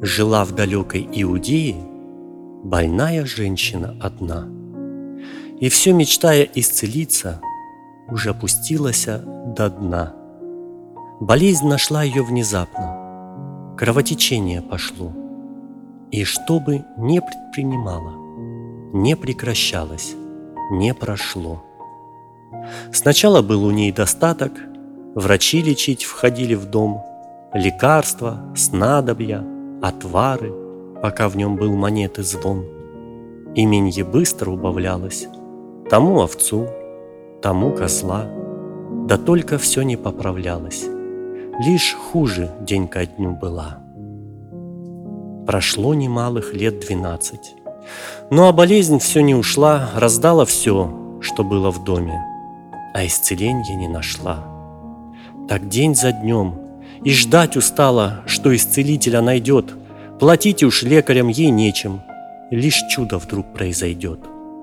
Жила в далекой Иудее больная женщина одна, и все, мечтая исцелиться, уже опустилась до дна. Болезнь нашла ее внезапно, кровотечение пошло, и что бы не предпринимала, не прекращалось, не прошло. Сначала был у ней достаток, врачи лечить входили в дом, лекарства, снадобья, отвары, пока в нем был монеты звон. Именье быстро убавлялось, тому овцу, тому козла, да только все не поправлялось, лишь хуже день ко дню была. Прошло немалых лет 12, но болезнь все не ушла, раздала все, что было в доме, а исцеления не нашла. Так день за днем и ждать устала, что исцелителя найдет. Платить уж лекарям ей нечем, лишь чудо вдруг произойдет.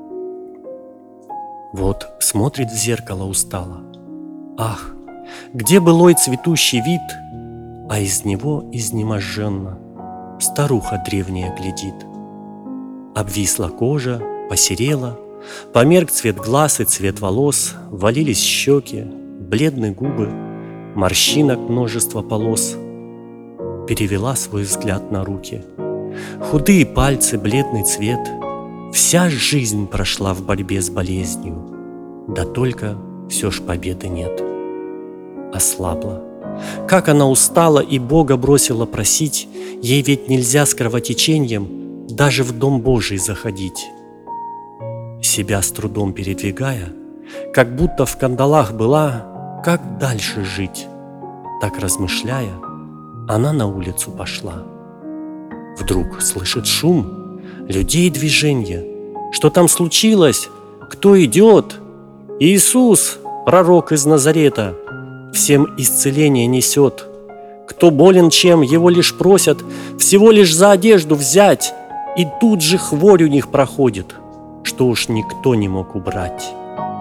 Вот смотрит в зеркало устало. Ах, где былой цветущий вид, а из него изнеможенно старуха древняя глядит. Обвисла кожа, посерела, померк цвет глаз и цвет волос, валились щеки, бледные губы, морщинок множество полос. Перевела свой взгляд на руки, худые пальцы, бледный цвет. Вся жизнь прошла в борьбе с болезнью, да только все ж победы нет. Ослабла. Как она устала и Бога бросила просить, ей ведь нельзя с кровотечением даже в Дом Божий заходить. Себя с трудом передвигая, как будто в кандалах была, как дальше жить? Так размышляя, она на улицу пошла. Вдруг слышит шум, людей движение. Что там случилось? Кто идет? Иисус, пророк из Назарета, всем исцеление несет. Кто болен чем, его лишь просят всего лишь за одежду взять, и тут же хворь у них проходит, что уж никто не мог убрать.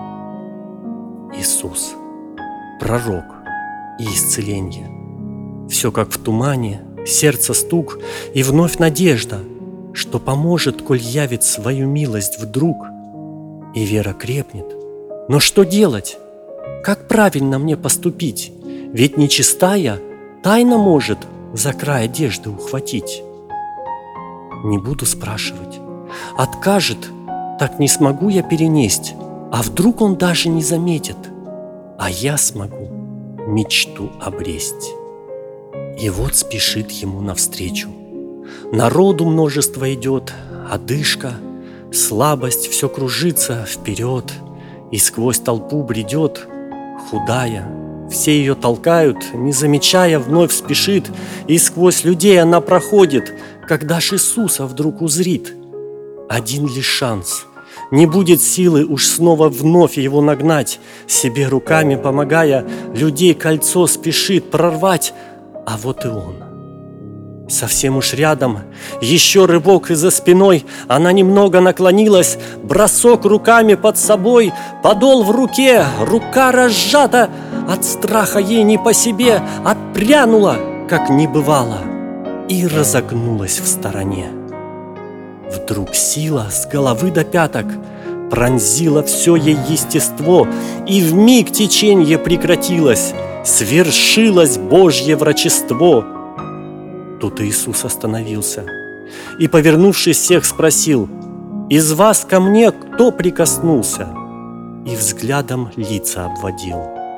Иисус, пророк и исцеление. Все как в тумане, сердце стук и вновь надежда, что поможет, коль явит свою милость вдруг. И вера крепнет. Но что делать? Как правильно мне поступить? Ведь нечистая тайно может за край одежды ухватить. Не буду спрашивать. Откажет, так не смогу я перенесть. А вдруг он даже не заметит, а я смогу мечту обресть. И вот спешит ему навстречу. Народу множество идет, одышка, слабость, все кружится вперед, и сквозь толпу бредет, худая. Все ее толкают, не замечая, вновь спешит, и сквозь людей она проходит, когда ж Иисуса вдруг узрит. Один лишь шанс. Не будет силы уж снова вновь его нагнать, себе руками помогая, людей кольцо спешит прорвать. А вот и он. Совсем уж рядом, еще рывок, и за спиной она немного наклонилась, бросок руками под собой, подол в руке, рука разжата, от страха ей не по себе, отпрянула, как не бывало, и разогнулась в стороне. Вдруг сила с головы до пяток пронзила все ей естество, и вмиг теченье прекратилось, свершилось Божье врачество. Тут Иисус остановился и, повернувшись, всех спросил: «Из вас ко мне кто прикоснулся?» И взглядом лица обводил.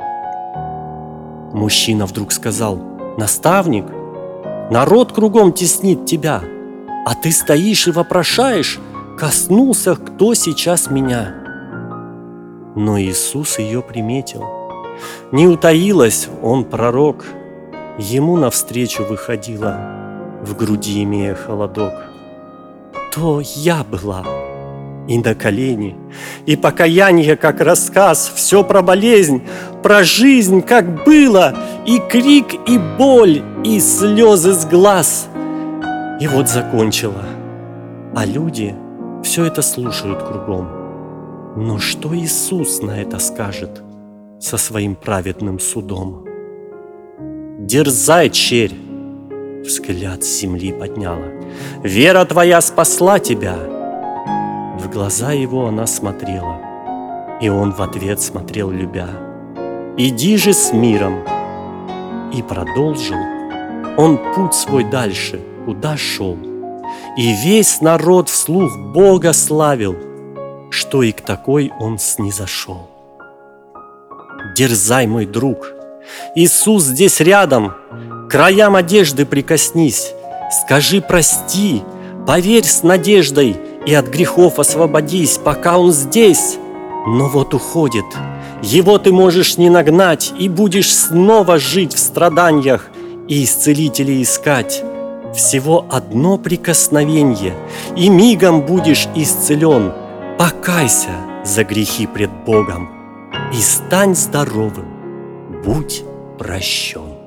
Мужчина вдруг сказал: «Наставник, народ кругом теснит тебя, а ты стоишь и вопрошаешь, коснулся кто сейчас меня?» Но Иисус ее приметил. Не утаилась, он пророк, ему навстречу выходила, в груди имея холодок. То я была, и на колени, и покаяние, как рассказ, все про болезнь, про жизнь, как было, и крик, и боль, и слезы с глаз. И вот закончила, а люди все это слушают кругом. Но что Иисус на это скажет со своим праведным судом? «Дерзай, черь, взгляд с земли подняла. Вера твоя спасла тебя. В глаза его она смотрела, и он в ответ смотрел, любя. Иди же с миром. И продолжил он путь свой дальше, куда шел. И весь народ вслух Бога славил, что и к такой он снизошел. Дерзай, мой друг, Иисус здесь рядом, к краям одежды прикоснись, скажи прости, поверь с надеждой и от грехов освободись, пока Он здесь. Но вот уходит, Его ты можешь не нагнать, и будешь снова жить в страданиях и исцелителей искать. Всего одно прикосновение, и мигом будешь исцелен. Покайся за грехи пред Богом и стань здоровым, будь прощен.